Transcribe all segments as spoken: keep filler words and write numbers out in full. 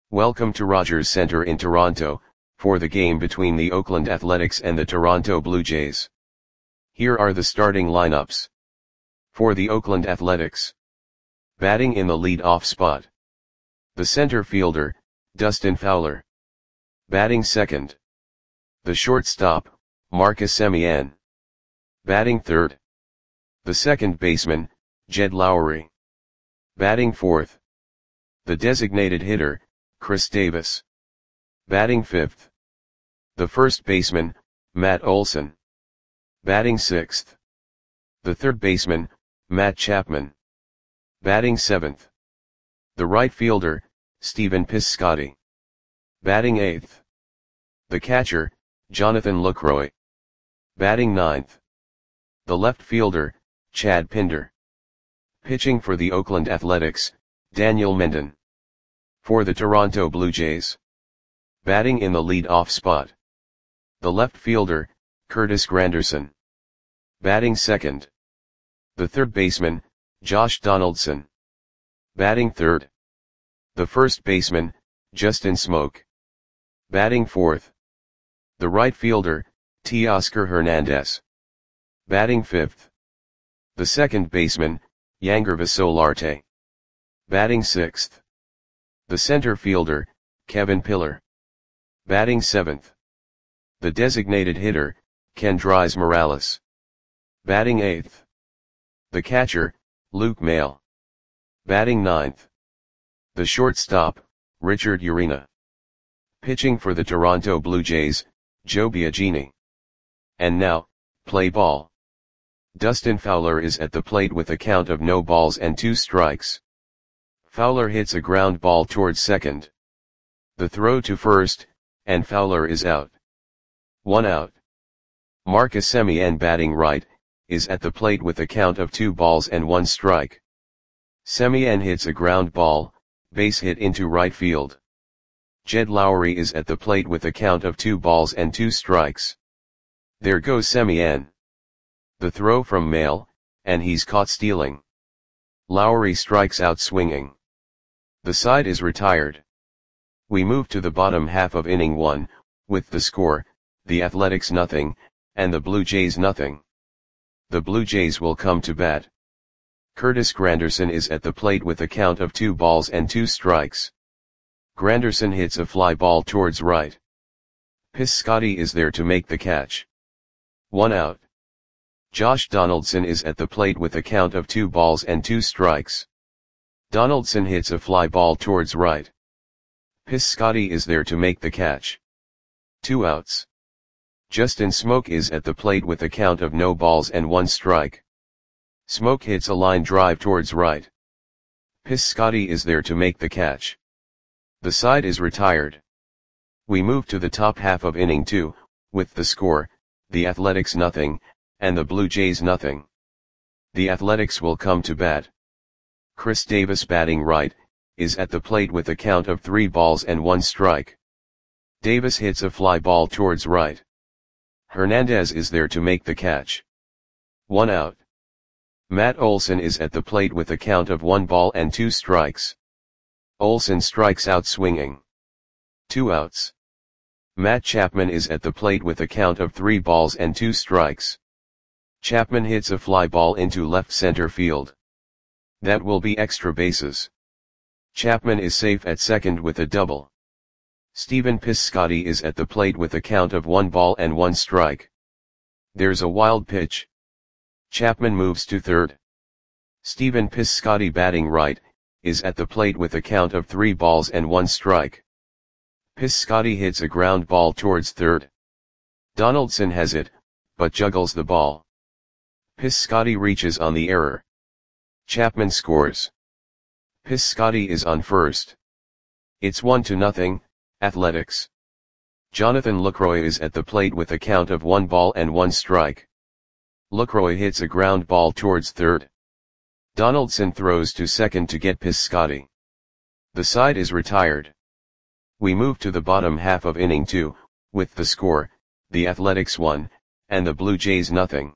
Welcome to Rogers Centre in Toronto, for the game between the Oakland Athletics and the Toronto Blue Jays. Here are the starting lineups. For the Oakland Athletics. Batting in the lead-off spot. The center fielder, Dustin Fowler. Batting second. The shortstop, Marcus Semien. Batting third. The second baseman, Jed Lowrie. Batting fourth. The designated hitter, Chris Davis. Batting fifth. The first baseman, Matt Olson. Batting sixth. The third baseman, Matt Chapman. Batting seventh. The right fielder, Stephen Piscotty. Batting eighth. The catcher, Jonathan Lucroy. Batting ninth. The left fielder, Chad Pinder. Pitching for the Oakland Athletics, Daniel Mendon. For the Toronto Blue Jays. Batting in the lead-off spot. The left fielder, Curtis Granderson. Batting second. The third baseman, Josh Donaldson. Batting third. The first baseman, Justin Smoak. Batting fourth. The right fielder, Teoscar Hernandez. Batting fifth. The second baseman, Yangervis Solarte. Batting sixth. The center fielder, Kevin Pillar. Batting seventh. The designated hitter, Kendrys Morales. Batting eighth. The catcher, Luke Maile. Batting ninth. The shortstop, Richard Urena. Pitching for the Toronto Blue Jays, Joe Biagini. And now, play ball. Dustin Fowler is at the plate with a count of no balls and two strikes. Fowler hits a ground ball towards second. The throw to first, and Fowler is out. One out. Marcus Semien, batting right, is at the plate with a count of two balls and one strike. Semien hits a ground ball, base hit into right field. Jed Lowrie is at the plate with a count of two balls and two strikes. There goes Semien. The throw from Maile, and he's caught stealing. Lowrie strikes out swinging. The side is retired. We move to the bottom half of inning one, with the score, the Athletics nothing, and the Blue Jays nothing. The Blue Jays will come to bat. Curtis Granderson is at the plate with a count of two balls and two strikes. Granderson hits a fly ball towards right. Piscotty is there to make the catch. One out. Josh Donaldson is at the plate with a count of two balls and two strikes. Donaldson hits a fly ball towards right. Piscotty is there to make the catch. Two outs. Justin Smoak is at the plate with a count of no balls and one strike. Smoak hits a line drive towards right. Piscotty is there to make the catch. The side is retired. We move to the top half of inning two, with the score, the Athletics nothing, and the Blue Jays nothing. The Athletics will come to bat. Chris Davis, batting right, is at the plate with a count of three balls and one strike. Davis hits a fly ball towards right. Hernandez is there to make the catch. One out. Matt Olson is at the plate with a count of one ball and two strikes. Olson strikes out swinging. Two outs. Matt Chapman is at the plate with a count of three balls and two strikes. Chapman hits a fly ball into left center field. That will be extra bases. Chapman is safe at second with a double. Stephen Piscotty is at the plate with a count of one ball and one strike. There's a wild pitch. Chapman moves to third. Stephen Piscotty, batting right, is at the plate with a count of three balls and one strike. Piscotty hits a ground ball towards third. Donaldson has it, but juggles the ball. Piscotty reaches on the error. Chapman scores. Piscotty is on first. It's one to nothing, Athletics. Jonathan Lucroy is at the plate with a count of one ball and one strike. Lucroy hits a ground ball towards third. Donaldson throws to second to get Piscotty. The side is retired. We move to the bottom half of inning two, with the score, the Athletics one, and the Blue Jays nothing.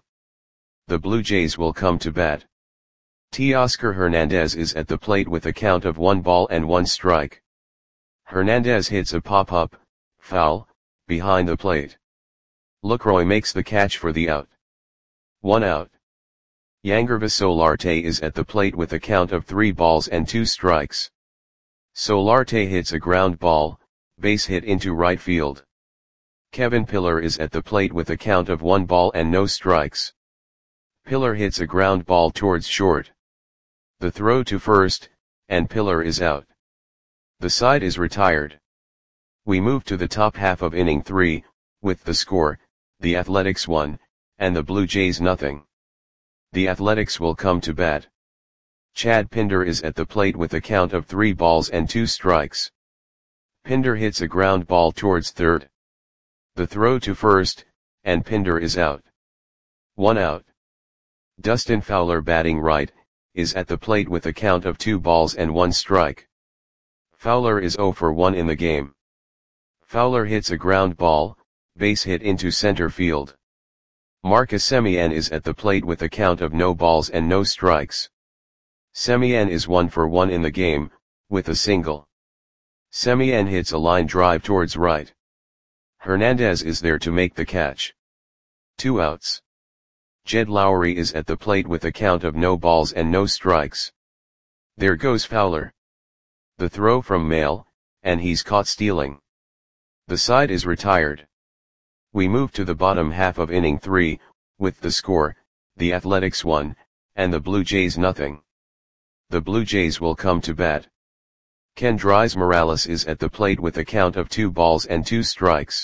The Blue Jays will come to bat. Teoscar Hernandez is at the plate with a count of one ball and one strike. Hernandez hits a pop-up, foul, behind the plate. Lucroy makes the catch for the out. One out. Yangervis Solarte is at the plate with a count of three balls and two strikes. Solarte hits a ground ball, base hit into right field. Kevin Pillar is at the plate with a count of one ball and no strikes. Pillar hits a ground ball towards short. The throw to first, and Pillar is out. The side is retired. We move to the top half of inning three, with the score, the Athletics one, and the Blue Jays nothing. The Athletics will come to bat. Chad Pinder is at the plate with a count of three balls and two strikes. Pinder hits a ground ball towards third. The throw to first, and Pinder is out. One out. Dustin Fowler, batting right, is at the plate with a count of two balls and one strike. Fowler is zero for one in the game. Fowler hits a ground ball, base hit into center field. Marcus Semien is at the plate with a count of no balls and no strikes. Semien is one for one in the game, with a single. Semien hits a line drive towards right. Hernandez is there to make the catch. Two outs. Jed Lowry is at the plate with a count of no balls and no strikes. There goes Fowler. The throw from Maile, and he's caught stealing. The side is retired. We move to the bottom half of inning three, with the score, the Athletics one, and the Blue Jays nothing. The Blue Jays will come to bat. Kendrys Morales is at the plate with a count of two balls and two strikes.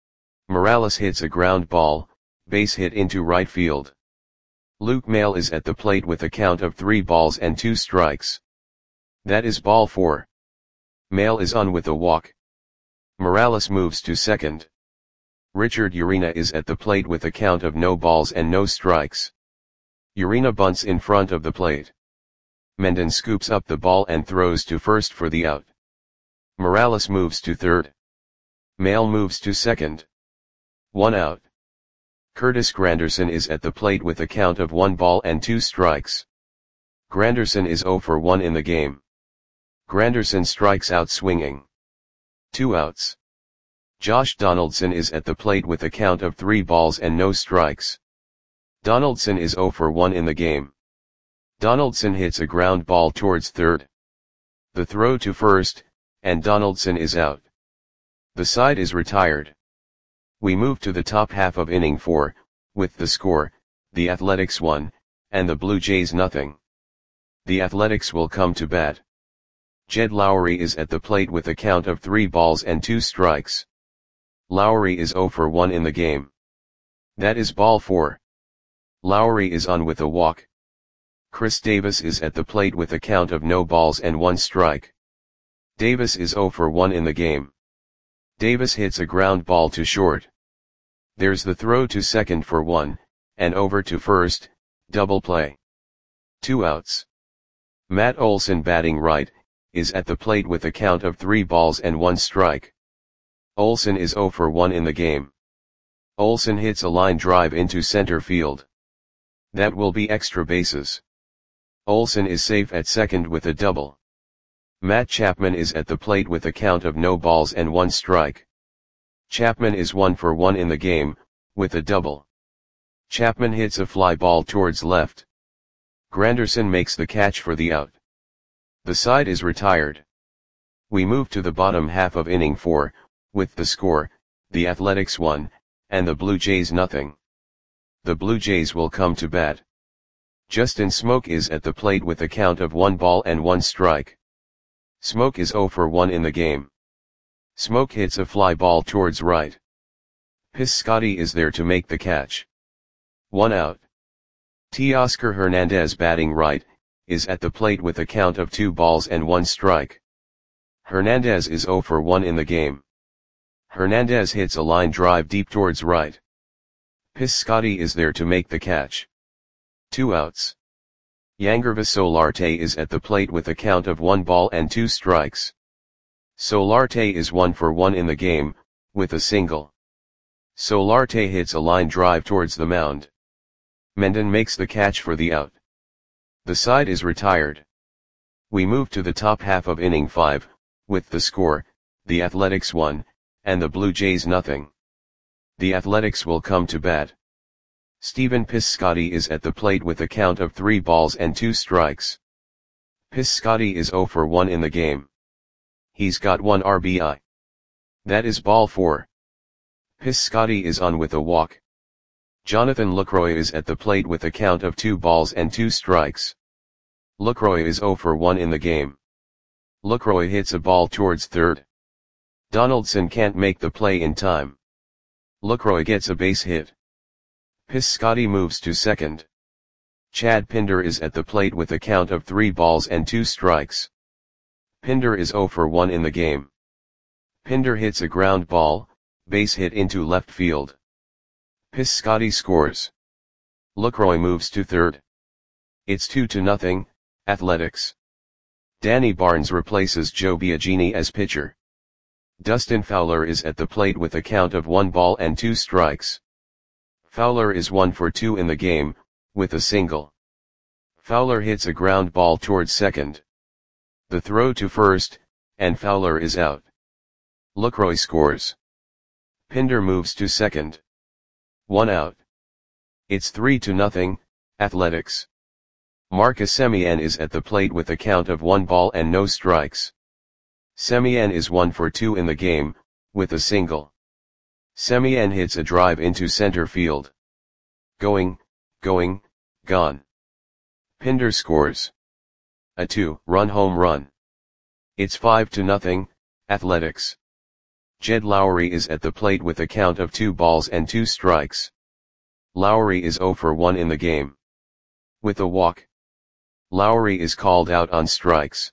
Morales hits a ground ball, base hit into right field. Luke Maile is at the plate with a count of three balls and two strikes. That is ball four. Maile is on with a walk. Morales moves to second. Richard Urena is at the plate with a count of no balls and no strikes. Urena bunts in front of the plate. Mendon scoops up the ball and throws to first for the out. Morales moves to third. Maile moves to second. One out. Curtis Granderson is at the plate with a count of one ball and two strikes. Granderson is zero for one in the game. Granderson strikes out swinging. Two outs. Josh Donaldson is at the plate with a count of three balls and no strikes. Donaldson is zero for one in the game. Donaldson hits a ground ball towards third. The throw to first, and Donaldson is out. The side is retired. We move to the top half of inning four, with the score, the Athletics one, and the Blue Jays nothing. The Athletics will come to bat. Jed Lowry is at the plate with a count of three balls and two strikes. Lowry is zero for one in the game. That is ball four. Lowry is on with a walk. Chris Davis is at the plate with a count of no balls and one strike. Davis is zero for one in the game. Davis hits a ground ball to short. There's the throw to second for one, and over to first, double play. Two outs. Matt Olson, batting right, is at the plate with a count of three balls and one strike. Olson is zero for one in the game. Olson hits a line drive into center field. That will be extra bases. Olson is safe at second with a double. Matt Chapman is at the plate with a count of no balls and one strike. Chapman is one for one in the game, with a double. Chapman hits a fly ball towards left. Granderson makes the catch for the out. The side is retired. We move to the bottom half of inning four, with the score, the Athletics one, and the Blue Jays nothing. The Blue Jays will come to bat. Justin Smoke is at the plate with a count of one ball and one strike. Smoke is zero for one in the game. Smoke hits a fly ball towards right. Piscotty is there to make the catch. One out. Teoscar Hernandez, batting right, is at the plate with a count of two balls and one strike. Hernandez is zero for one in the game. Hernandez hits a line drive deep towards right. Piscotty is there to make the catch. Two outs. Yangervis Solarte is at the plate with a count of one ball and two strikes. Solarte is one for one in the game, with a single. Solarte hits a line drive towards the mound. Mendon makes the catch for the out. The side is retired. We move to the top half of inning five, with the score, the Athletics one, and the Blue Jays nothing. The Athletics will come to bat. Stephen Piscotty is at the plate with a count of three balls and two strikes. Piscotty is oh for one in the game. He's got one R B I. That is ball four. Piscotty is on with a walk. Jonathan Lucroy is at the plate with a count of two balls and two strikes. Lucroy is oh for one in the game. Lucroy hits a ball towards third. Donaldson can't make the play in time. Lucroy gets a base hit. Piscotty moves to second. Chad Pinder is at the plate with a count of three balls and two strikes. Pinder is oh for one in the game. Pinder hits a ground ball, base hit into left field. Piscotty scores. Lucroy moves to third. It's two to nothing, Athletics. Danny Barnes replaces Joe Biagini as pitcher. Dustin Fowler is at the plate with a count of one ball and two strikes. Fowler is one for two in the game, with a single. Fowler hits a ground ball towards second. The throw to first, and Fowler is out. Lucroy scores. Pinder moves to second. One out. It's three to nothing, Athletics. Marcus Semien is at the plate with a count of one ball and no strikes. Semien is one for two in the game, with a single. Semien hits a drive into center field. Going, going, gone. Pinder scores. A two-run home run. It's five to nothing, Athletics. Jed Lowry is at the plate with a count of two balls and two strikes. Lowry is oh for one in the game. With a walk. Lowry is called out on strikes.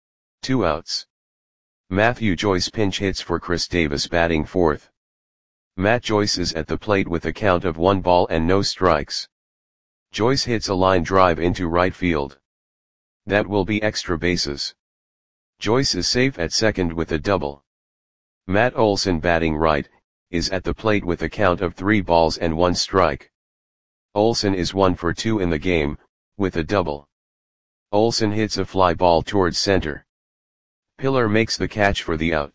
Two outs. Matthew Joyce pinch hits for Chris Davis batting fourth. Matt Joyce is at the plate with a count of one ball and no strikes. Joyce hits a line drive into right field. That will be extra bases. Joyce is safe at second with a double. Matt Olson batting right, is at the plate with a count of three balls and one strike. Olson is one for two in the game, with a double. Olson hits a fly ball towards center. Pillar makes the catch for the out.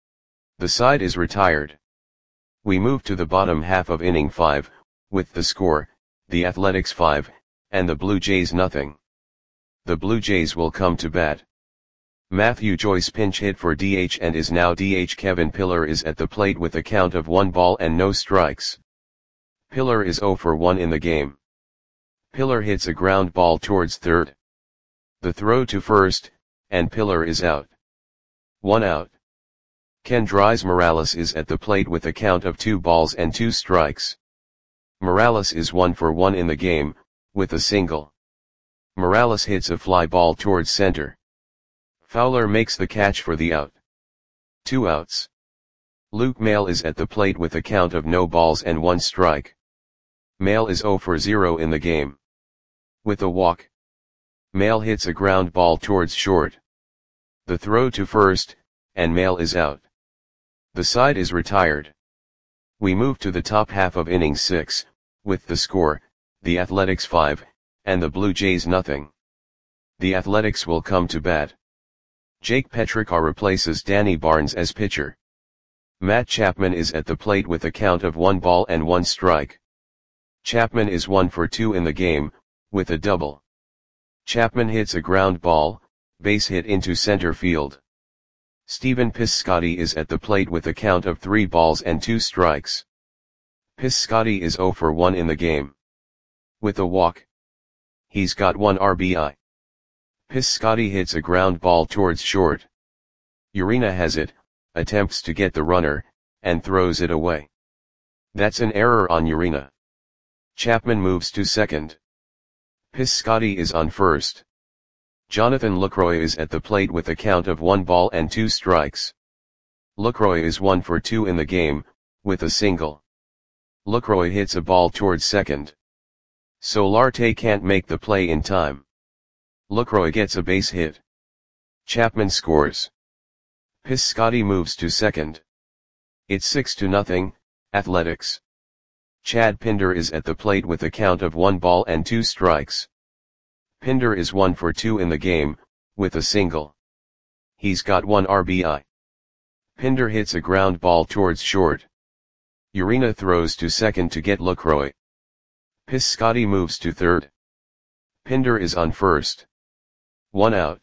The side is retired. We move to the bottom half of inning five, with the score, the Athletics five, and the Blue Jays nothing. The Blue Jays will come to bat. Matthew Joyce pinch hit for D H and is now D H. Kevin Pillar is at the plate with a count of one ball and no strikes. Pillar is oh for one in the game. Pillar hits a ground ball towards third. The throw to first, and Pillar is out. One out. Kendrys Morales is at the plate with a count of two balls and two strikes. Morales is one for one in the game, with a single. Morales hits a fly ball towards center. Fowler makes the catch for the out. Two outs. Luke Maile is at the plate with a count of no balls and one strike. Maile is oh for zero in the game. With a walk. Maile hits a ground ball towards short. The throw to first, and Maile is out. The side is retired. We move to the top half of inning six, with the score, the Athletics five, and the Blue Jays nothing. The Athletics will come to bat. Jake Petricka replaces Danny Barnes as pitcher. Matt Chapman is at the plate with a count of one ball and one strike. Chapman is one for two in the game, with a double. Chapman hits a ground ball, base hit into center field. Stephen Piscotty is at the plate with a count of three balls and two strikes. Piscotty is oh for one in the game. With a walk. He's got one R B I. Piscotty hits a ground ball towards short. Urena has it, attempts to get the runner, and throws it away. That's an error on Urena. Chapman moves to second. Piscotty is on first. Jonathan Lucroy is at the plate with a count of one ball and two strikes. Lucroy is one for two in the game, with a single. Lucroy hits a ball towards second. Solarte can't make the play in time. Lucroy gets a base hit. Chapman scores. Piscotty moves to second. It's six to nothing, Athletics. Chad Pinder is at the plate with a count of one ball and two strikes. Pinder is one for two in the game, with a single. He's got one R B I. Pinder hits a ground ball towards short. Urena throws to second to get Lucroy. Piscotty moves to third. Pinder is on first. One out.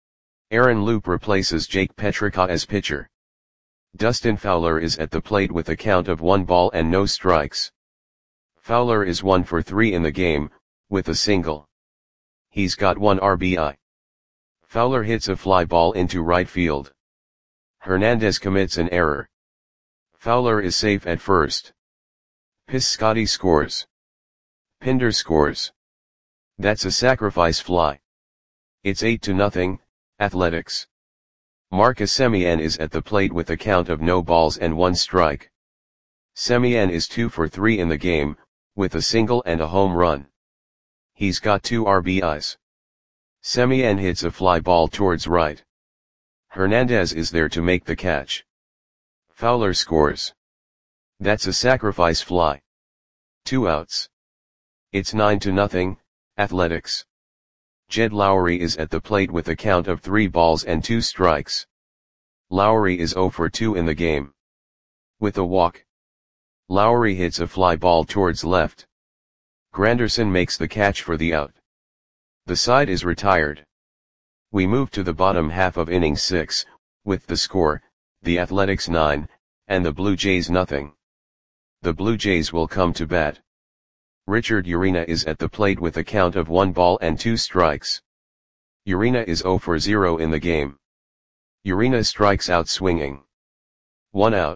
Aaron Loup replaces Jake Petrica as pitcher. Dustin Fowler is at the plate with a count of one ball and no strikes. Fowler is one for three in the game, with a single. He's got one R B I. Fowler hits a fly ball into right field. Hernandez commits an error. Fowler is safe at first. Piscotty scores. Pinder scores. That's a sacrifice fly. It's eight to nothing, Athletics. Marcus Semien is at the plate with a count of no balls and one strike. Semien is two for three in the game, with a single and a home run. He's got two R B Is. Semien hits a fly ball towards right. Hernandez is there to make the catch. Fowler scores. That's a sacrifice fly. Two outs. It's nine to nothing, Athletics. Jed Lowry is at the plate with a count of three balls and two strikes. Lowry is zero for two in the game. With a walk. Lowry hits a fly ball towards left. Granderson makes the catch for the out. The side is retired. We move to the bottom half of inning six, with the score, the Athletics nine, and the Blue Jays nothing. The Blue Jays will come to bat. Richard Urena is at the plate with a count of one ball and two strikes. Urena is zero for zero in the game. Urena strikes out swinging. One out.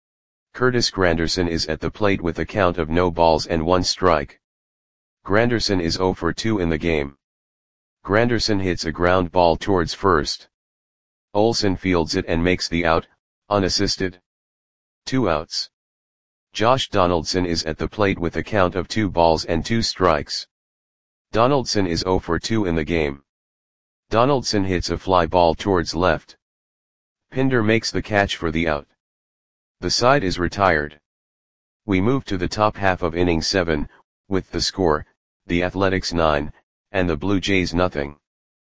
Curtis Granderson is at the plate with a count of no balls and one strike. Granderson is zero for two in the game. Granderson hits a ground ball towards first. Olson fields it and makes the out, unassisted. Two outs. Josh Donaldson is at the plate with a count of two balls and two strikes. Donaldson is zero for two in the game. Donaldson hits a fly ball towards left. Pinder makes the catch for the out. The side is retired. We move to the top half of inning seven, with the score, the Athletics nine, and the Blue Jays nothing.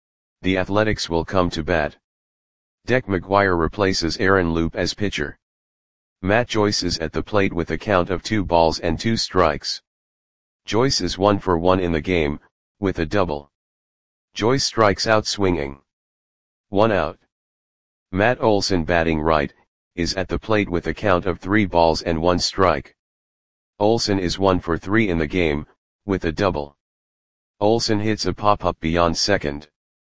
The Athletics will come to bat. Deck McGuire replaces Aaron Loup as pitcher. Matt Joyce is at the plate with a count of two balls and two strikes. Joyce is one for one in the game, with a double. Joyce strikes out swinging. One out. Matt Olson, batting right, is at the plate with a count of three balls and one strike. Olson is one for three in the game, with a double. Olson hits a pop-up beyond second.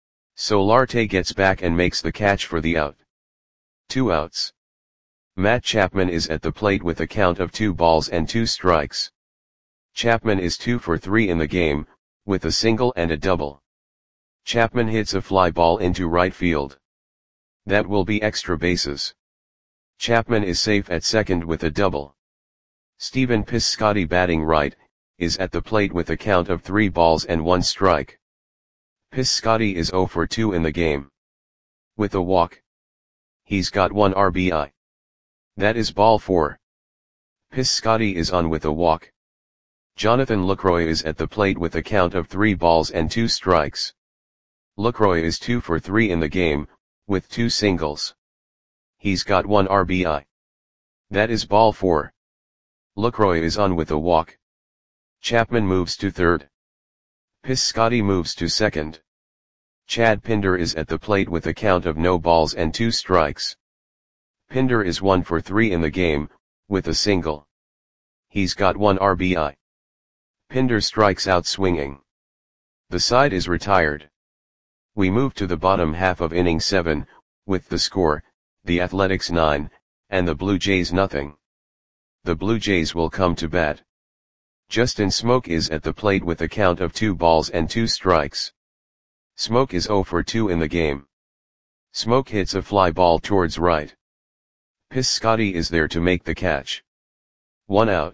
Solarte gets back and makes the catch for the out. Two outs. Matt Chapman is at the plate with a count of two balls and two strikes. Chapman is two for three in the game, with a single and a double. Chapman hits a fly ball into right field. That will be extra bases. Chapman is safe at second with a double. Stephen Piscotty, batting right, is at the plate with a count of three balls and one strike. Piscotty is zero for two in the game. With a walk. He's got one R B I. That is ball four. Piscotty is on with a walk. Jonathan Lucroy is at the plate with a count of three balls and two strikes. Lucroy is two for three in the game, with two singles. He's got one R B I. That is ball four. Lucroy is on with a walk. Chapman moves to third. Piscotty moves to second. Chad Pinder is at the plate with a count of no balls and two strikes. Pinder is one for three in the game, with a single. He's got one R B I. Pinder strikes out swinging. The side is retired. We move to the bottom half of inning seven, with the score, the Athletics nine, and the Blue Jays nothing. The Blue Jays will come to bat. Justin Smoke is at the plate with a count of two balls and two strikes. Smoke is zero for two in the game. Smoke hits a fly ball towards right. Piscotty is there to make the catch. One out.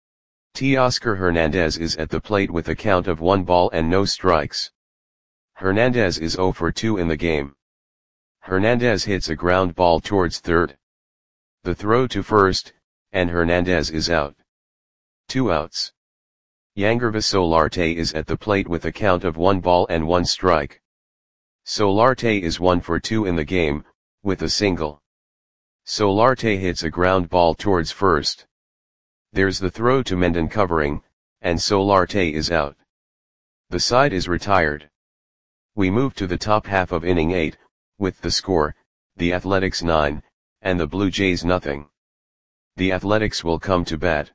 Teoscar Hernandez is at the plate with a count of one ball and no strikes. Hernandez is zero for two in the game. Hernandez hits a ground ball towards third. The throw to first, and Hernandez is out. Two outs. Yangervis Solarte is at the plate with a count of one ball and one strike. Solarte is one for two in the game, with a single. Solarte hits a ground ball towards first. There's the throw to Mendon covering, and Solarte is out. The side is retired. We move to the top half of inning eight, with the score, the Athletics nine, and the Blue Jays nothing. The Athletics will come to bat.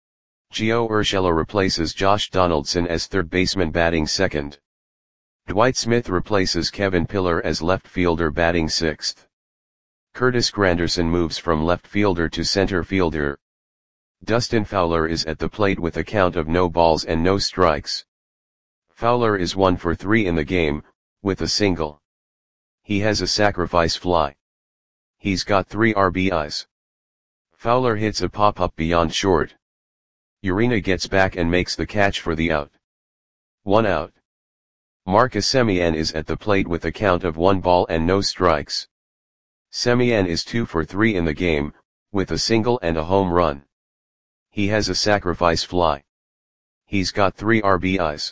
Gio Urshela replaces Josh Donaldson as third baseman batting second. Dwight Smith replaces Kevin Pillar as left fielder batting sixth. Curtis Granderson moves from left fielder to center fielder. Dustin Fowler is at the plate with a count of no balls and no strikes. Fowler is one for three in the game, with a single. He has a sacrifice fly. He's got three R B Is. Fowler hits a pop-up beyond short. Urena gets back and makes the catch for the out. One out. Marcus Semien is at the plate with a count of one ball and no strikes. Semien is two for three in the game, with a single and a home run. He has a sacrifice fly. He's got three R B Is.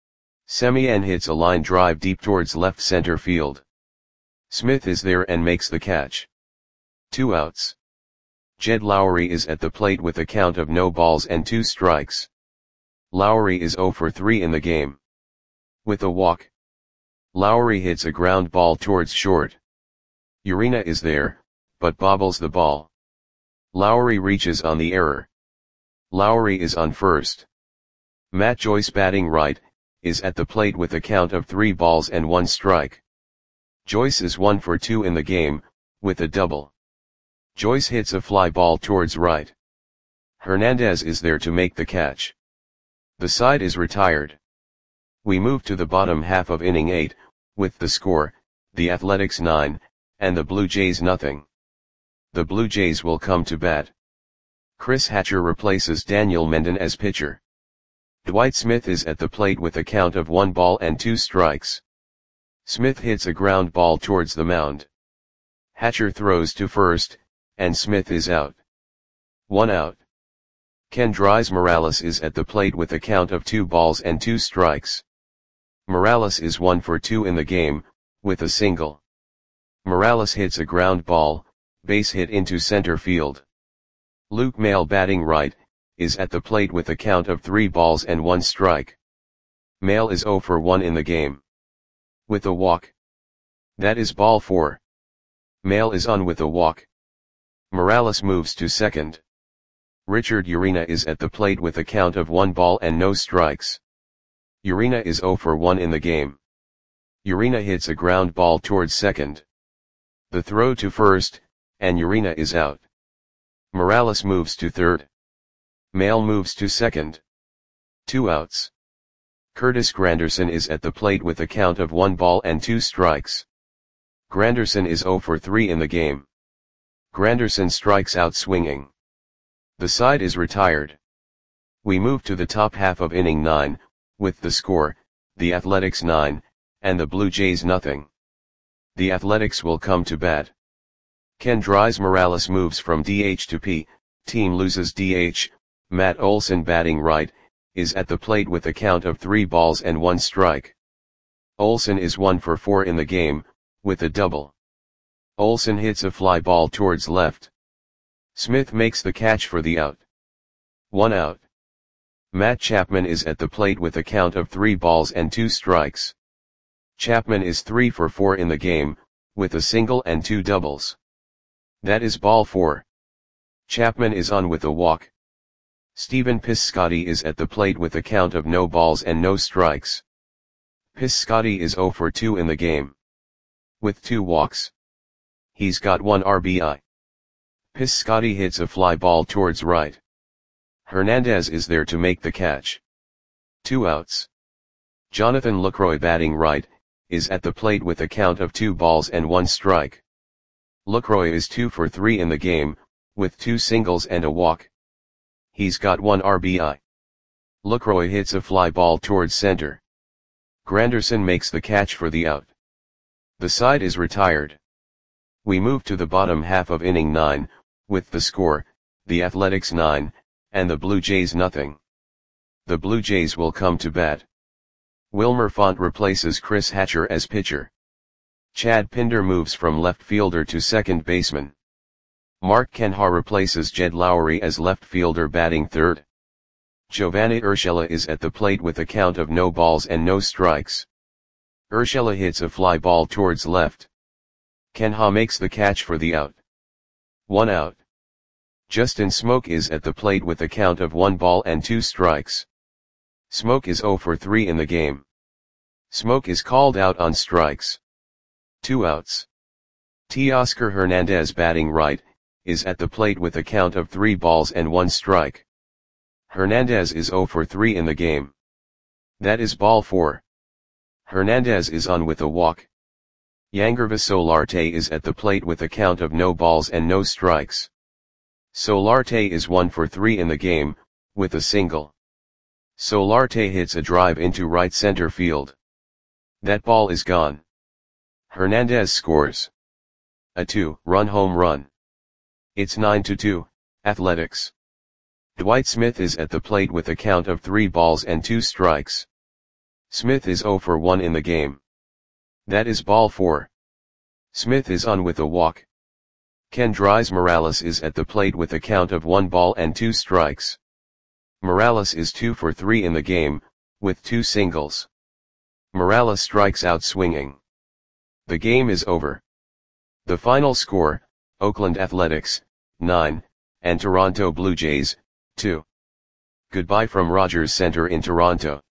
Semien hits a line drive deep towards left center field. Smith is there and makes the catch. Two outs. Jed Lowry is at the plate with a count of no balls and two strikes. Lowry is zero for three in the game. With a walk. Lowry hits a ground ball towards short. Urena is there, but bobbles the ball. Lowry reaches on the error. Lowry is on first. Matt Joyce batting right, is at the plate with a count of three balls and one strike. Joyce is one for two in the game, with a double. Joyce hits a fly ball towards right. Hernandez is there to make the catch. The side is retired. We move to the bottom half of inning eight, with the score, the Athletics nine, and the Blue Jays nothing. The Blue Jays will come to bat. Chris Hatcher replaces Daniel Mendon as pitcher. Dwight Smith is at the plate with a count of one ball and two strikes. Smith hits a ground ball towards the mound. Hatcher throws to first, and Smith is out. One out. Kendrys Morales is at the plate with a count of two balls and two strikes. Morales is one for two in the game, with a single. Morales hits a ground ball, base hit into center field. Luke Maile batting right, is at the plate with a count of three balls and one strike. Maile is zero for one in the game. With a walk. That is ball four. Maile is on with a walk. Morales moves to second. Richard Urena is at the plate with a count of one ball and no strikes. Urena is zero for one in the game. Urena hits a ground ball towards second. The throw to first, and Urena is out. Morales moves to third. Maile moves to second. Two outs. Curtis Granderson is at the plate with a count of one ball and two strikes. Granderson is zero for three in the game. Granderson strikes out swinging. The side is retired. We move to the top half of inning nine, with the score, the Athletics nine, and the Blue Jays nothing. The Athletics will come to bat. Kendrys Morales moves from D H to P, team loses D H, Matt Olson batting right, is at the plate with a count of three balls and one strike. Olson is one for four in the game, with a double. Olson hits a fly ball towards left. Smith makes the catch for the out. One out. Matt Chapman is at the plate with a count of three balls and two strikes. Chapman is three for four in the game, with a single and two doubles. That is ball four. Chapman is on with a walk. Stephen Piscotty is at the plate with a count of no balls and no strikes. Piscotty is zero for two in the game. With two walks. He's got one R B I. Piscotty hits a fly ball towards right. Hernandez is there to make the catch. Two outs. Jonathan Lucroy batting right, is at the plate with a count of two balls and one strike. Lucroy is two for three in the game, with two singles and a walk. He's got one R B I. Lucroy hits a fly ball towards center. Granderson makes the catch for the out. The side is retired. We move to the bottom half of inning nine, with the score, the Athletics nine, and the Blue Jays nothing. The Blue Jays will come to bat. Wilmer Font replaces Chris Hatcher as pitcher. Chad Pinder moves from left fielder to second baseman. Mark Canha replaces Jed Lowry as left fielder batting third. Giovanni Urshela is at the plate with a count of no balls and no strikes. Urshela hits a fly ball towards left. Canha makes the catch for the out. One out. Justin Smoke is at the plate with a count of one ball and two strikes. Smoke is zero for three in the game. Smoke is called out on strikes. Two outs. Teoscar Hernandez batting right, is at the plate with a count of three balls and one strike. Hernandez is zero for three in the game. That is ball four. Hernandez is on with a walk. Yangervis Solarte is at the plate with a count of no balls and no strikes. Solarte is one for three in the game, with a single. Solarte hits a drive into right center field. That ball is gone. Hernandez scores a two-run home run. It's nine to two, Athletics. Dwight Smith is at the plate with a count of three balls and two strikes. Smith is zero for one in the game. That is ball four. Smith is on with a walk. Kendrys Morales is at the plate with a count of one ball and two strikes. Morales is two for three in the game, with two singles. Morales strikes out swinging. The game is over. The final score, Oakland Athletics, nine, and Toronto Blue Jays, two. Goodbye from Rogers Center in Toronto.